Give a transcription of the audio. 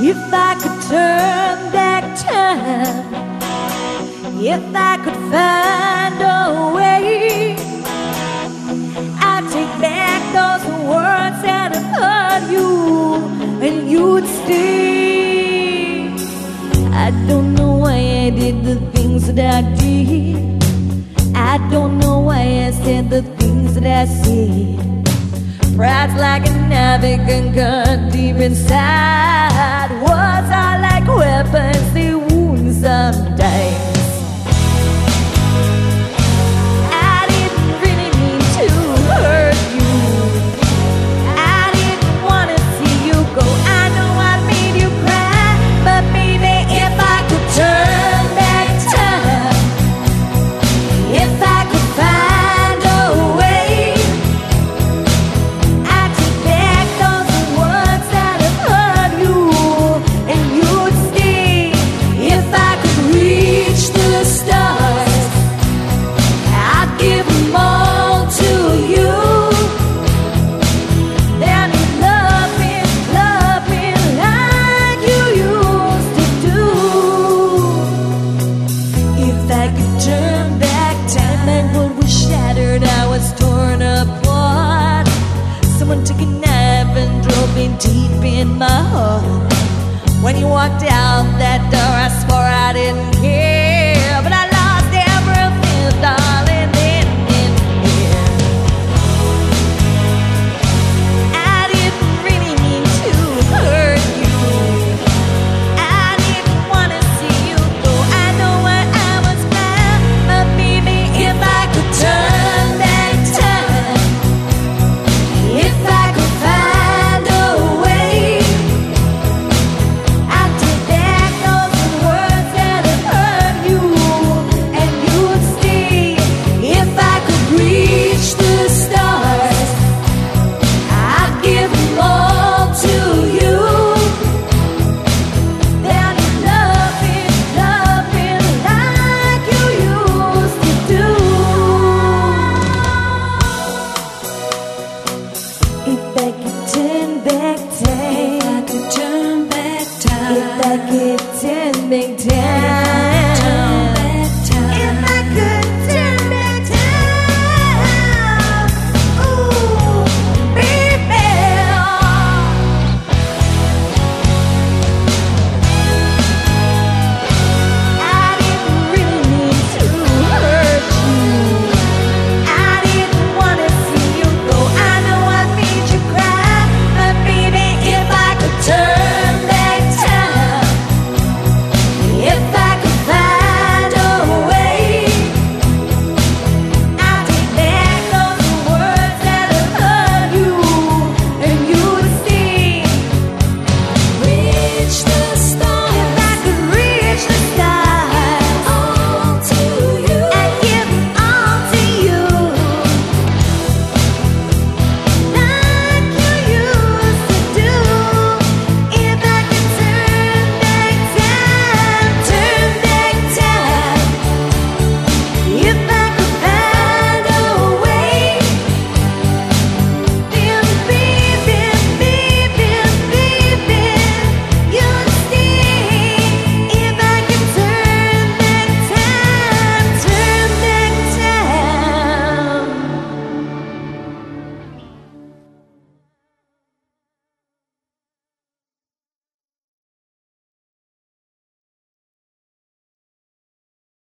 If I could turn back time, if I could find a way, I'd take back those words that have hurt you, and you'd stay. I don't know why I did the things that I did. I don't know why I said the things that I said. Pride's like a navigant gun deep inside. Words are like weapons, they wound sometimes. I didn't really mean to hurt you. I didn't want to see you go. I know I made you cry, but maybe if I could turn back time, if I could find a way, I'd take back those words that have hurt you, and you'd stay. If I could reach the stars, I'd give them all to you. Then you'd love me like you used to do. If I could turn back time, my world was shattered, I was torn apart. Someone took a knife and drove me deep in my heart. When you walked out that door, I swore I didn't care, but I lost everything, darling, in here. I didn't really mean to hurt you. I didn't want to see you go. I know where I was bound, but maybe if I could turn back time, if I could find a way, I'd take back those words that have hurt you, and you'd stay. If I could reach the stars, I'd give them all to you. Then you'd love me like you used to do. If I could turn back time, if I could turn back time, if I could turn back time.